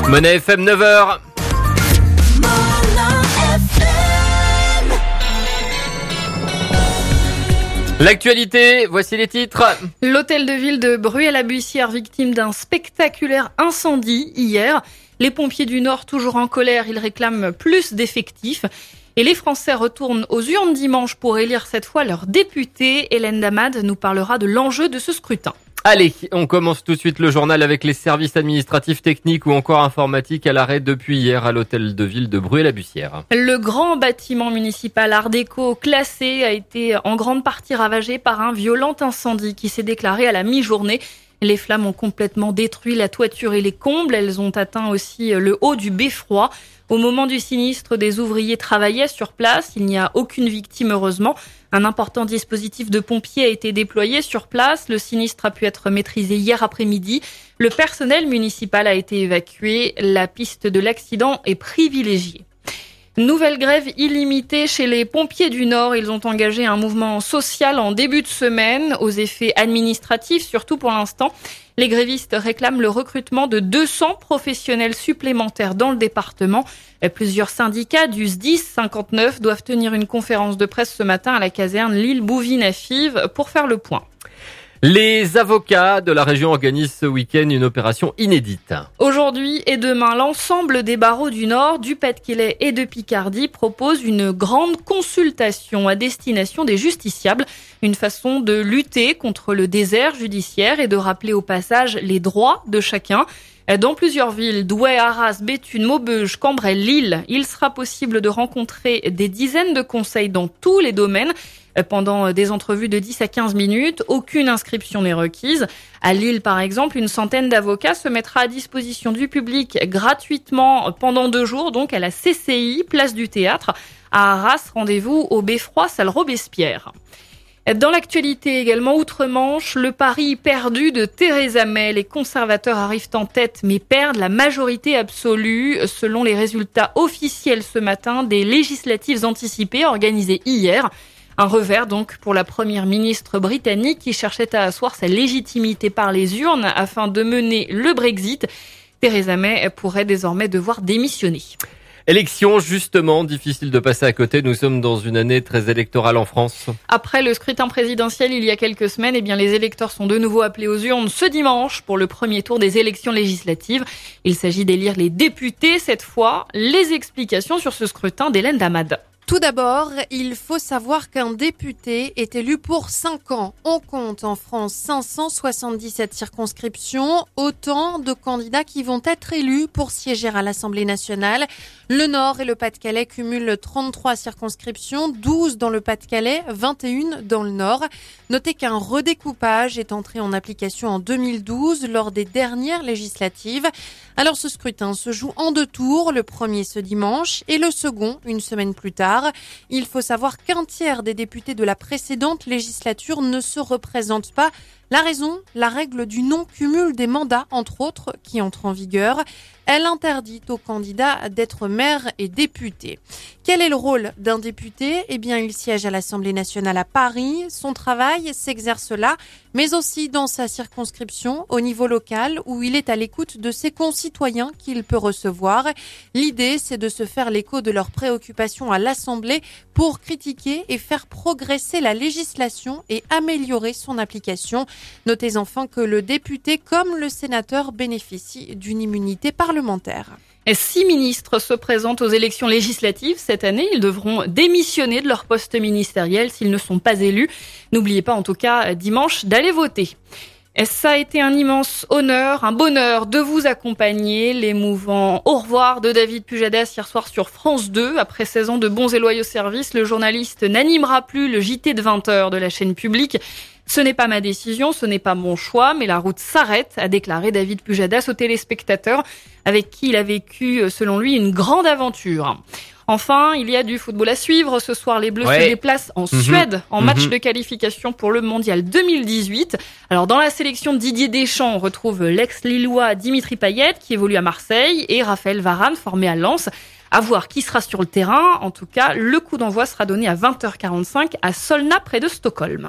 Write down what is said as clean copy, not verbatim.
Monnaie FM 9h. L'actualité, voici les titres. L'hôtel de ville de Bruay-la-Bussière, victime d'un spectaculaire incendie hier. Les pompiers du Nord, toujours en colère, ils réclament plus d'effectifs. Et les Français retournent aux urnes dimanche pour élire cette fois leur député. Hélène Damad nous parlera de l'enjeu de ce scrutin. Allez, on commence tout de suite le journal avec les services administratifs, techniques ou encore informatiques à l'arrêt depuis hier à l'hôtel de ville de Bruay-la-Bussière. Le grand bâtiment municipal Art déco classé a été en grande partie ravagé par un violent incendie qui s'est déclaré à la mi-journée. Les flammes ont complètement détruit la toiture et les combles. Elles ont atteint aussi le haut du beffroi. Au moment du sinistre, des ouvriers travaillaient sur place. Il n'y a aucune victime, heureusement. Un important dispositif de pompiers a été déployé sur place. Le sinistre a pu être maîtrisé hier après-midi. Le personnel municipal a été évacué. La piste de l'accident est privilégiée. Nouvelle grève illimitée chez les pompiers du Nord. Ils ont engagé un mouvement social en début de semaine, aux effets administratifs, surtout pour l'instant. Les grévistes réclament le recrutement de 200 professionnels supplémentaires dans le département. Plusieurs syndicats du SDIS 59 doivent tenir une conférence de presse ce matin à la caserne Lille-Bouvines-à-Fives pour faire le point. Les avocats de la région organisent ce week-end une opération inédite. Aujourd'hui et demain, l'ensemble des barreaux du Nord, du Pas-de-Calais et de Picardie proposent une grande consultation à destination des justiciables. Une façon de lutter contre le désert judiciaire et de rappeler au passage les droits de chacun. Dans plusieurs villes, Douai, Arras, Béthune, Maubeuge, Cambrai, Lille, il sera possible de rencontrer des dizaines de conseils dans tous les domaines. Pendant des entrevues de 10 à 15 minutes, aucune inscription n'est requise. À Lille, par exemple, une centaine d'avocats se mettra à disposition du public gratuitement pendant 2 jours, donc à la CCI, place du Théâtre. À Arras, rendez-vous au Beffroi, salle Robespierre. Dans l'actualité également, outre-Manche, le pari perdu de Theresa May. Les conservateurs arrivent en tête mais perdent la majorité absolue selon les résultats officiels ce matin des législatives anticipées organisées hier. Un revers donc pour la première ministre britannique qui cherchait à asseoir sa légitimité par les urnes afin de mener le Brexit. Theresa May pourrait désormais devoir démissionner. Élection, justement, difficile de passer à côté. Nous sommes dans une année très électorale en France. Après le scrutin présidentiel il y a quelques semaines, les électeurs sont de nouveau appelés aux urnes ce dimanche pour le premier tour des élections législatives. Il s'agit d'élire les députés cette fois. Les explications sur ce scrutin d'Hélène Damad. Tout d'abord, il faut savoir qu'un député est élu pour 5 ans. On compte en France 577 circonscriptions, autant de candidats qui vont être élus pour siéger à l'Assemblée nationale. Le Nord et le Pas-de-Calais cumulent 33 circonscriptions, 12 dans le Pas-de-Calais, 21 dans le Nord. Notez qu'un redécoupage est entré en application en 2012 lors des dernières législatives. Alors ce scrutin se joue en 2 tours, le premier ce dimanche et le second une semaine plus tard. Il faut savoir qu'un tiers des députés de la précédente législature ne se représentent pas. La raison, la règle du non-cumul des mandats, entre autres, qui entre en vigueur. Elle interdit aux candidats d'être maire et député. Quel est le rôle d'un député ? Il siège à l'Assemblée nationale à Paris. Son travail s'exerce là, mais aussi dans sa circonscription, au niveau local, où il est à l'écoute de ses concitoyens qu'il peut recevoir. L'idée, c'est de se faire l'écho de leurs préoccupations à l'Assemblée pour critiquer et faire progresser la législation et améliorer son application. Notez enfin que le député, comme le sénateur, bénéficie d'une immunité parlementaire. 6 ministres se présentent aux élections législatives cette année. Ils devront démissionner de leur poste ministériel s'ils ne sont pas élus. N'oubliez pas en tout cas dimanche d'aller voter. Ça a été un immense honneur, un bonheur de vous accompagner. L'émouvant au revoir de David Pujadas hier soir sur France 2. Après 16 ans de bons et loyaux services, le journaliste n'animera plus le JT de 20h de la chaîne publique. Ce n'est pas ma décision, ce n'est pas mon choix, mais la route s'arrête, a déclaré David Pujadas aux téléspectateurs, avec qui il a vécu, selon lui, une grande aventure. Enfin, il y a du football à suivre. Ce soir, les Bleus se déplacent en Suède en match de qualification pour le Mondial 2018. Alors, dans la sélection de Didier Deschamps, on retrouve l'ex-Lillois Dimitri Payet, qui évolue à Marseille, et Raphaël Varane, formé à Lens. À voir qui sera sur le terrain. En tout cas, le coup d'envoi sera donné à 20h45 à Solna, près de Stockholm.